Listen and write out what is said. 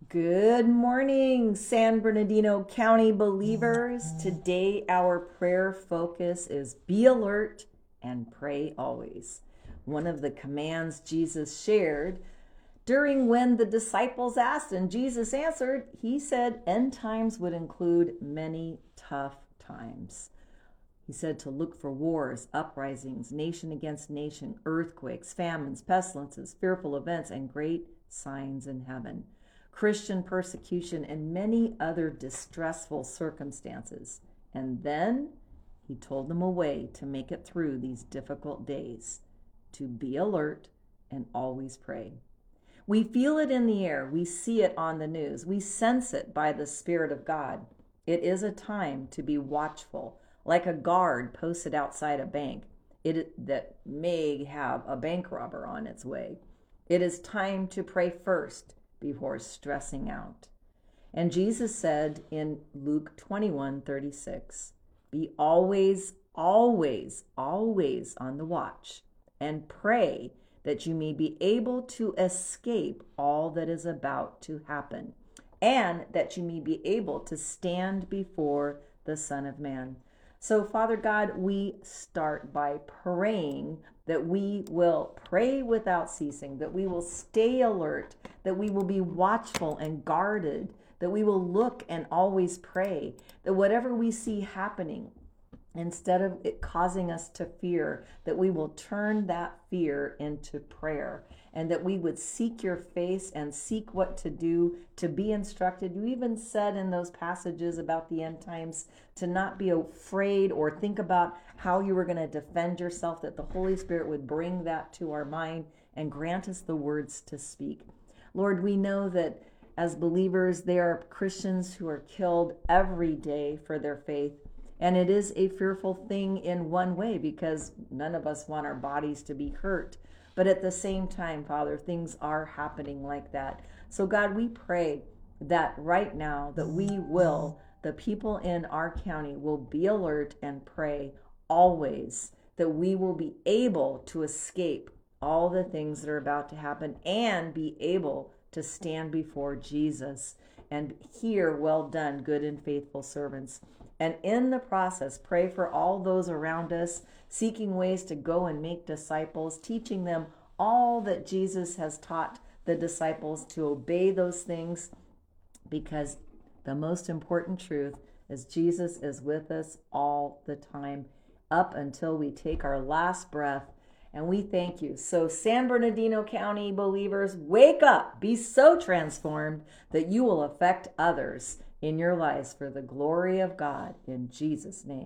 Good morning, San Bernardino County believers. Today, our prayer focus is be alert and pray always. One of the commands Jesus shared during when the disciples asked and Jesus answered, he said end times would include many tough times. He said to look for wars, uprisings, nation against nation, earthquakes, famines, pestilences, fearful events, and great signs in heaven, Christian persecution, and many other distressful circumstances. And then he told them a way to make it through these difficult days, to be alert and always pray. We feel it in the air. We see it on the news. We sense it by the Spirit of God. It is a time to be watchful, like a guard posted outside a bank that may have a bank robber on its way. It is time to pray first before stressing out. And Jesus said in Luke 21:36, be always, always, always on the watch and pray that you may be able to escape all that is about to happen and that you may be able to stand before the Son of Man. So, Father God, we start by praying that we will pray without ceasing, that we will stay alert, that we will be watchful and guarded, that we will look and always pray, that whatever we see happening, instead of it causing us to fear, that we will turn that fear into prayer, and that we would seek your face and seek what to do, to be instructed. You even said in those passages about the end times to not be afraid or think about how you were going to defend yourself, that the Holy Spirit would bring that to our mind and grant us the words to speak. Lord, we know that as believers, there are Christians who are killed every day for their faith. And it is a fearful thing in one way because none of us want our bodies to be hurt. But at the same time, Father, things are happening like that. So God, we pray that right now that the people in our county will be alert and pray always, that we will be able to escape all the things that are about to happen and be able to stand before Jesus and hear, well done, good and faithful servants. And in the process, pray for all those around us, seeking ways to go and make disciples, teaching them all that Jesus has taught the disciples, to obey those things, because the most important truth is Jesus is with us all the time, up until we take our last breath. And we thank you. So San Bernardino County believers, wake up, be so transformed that you will affect others in your lives for the glory of God, in Jesus' name.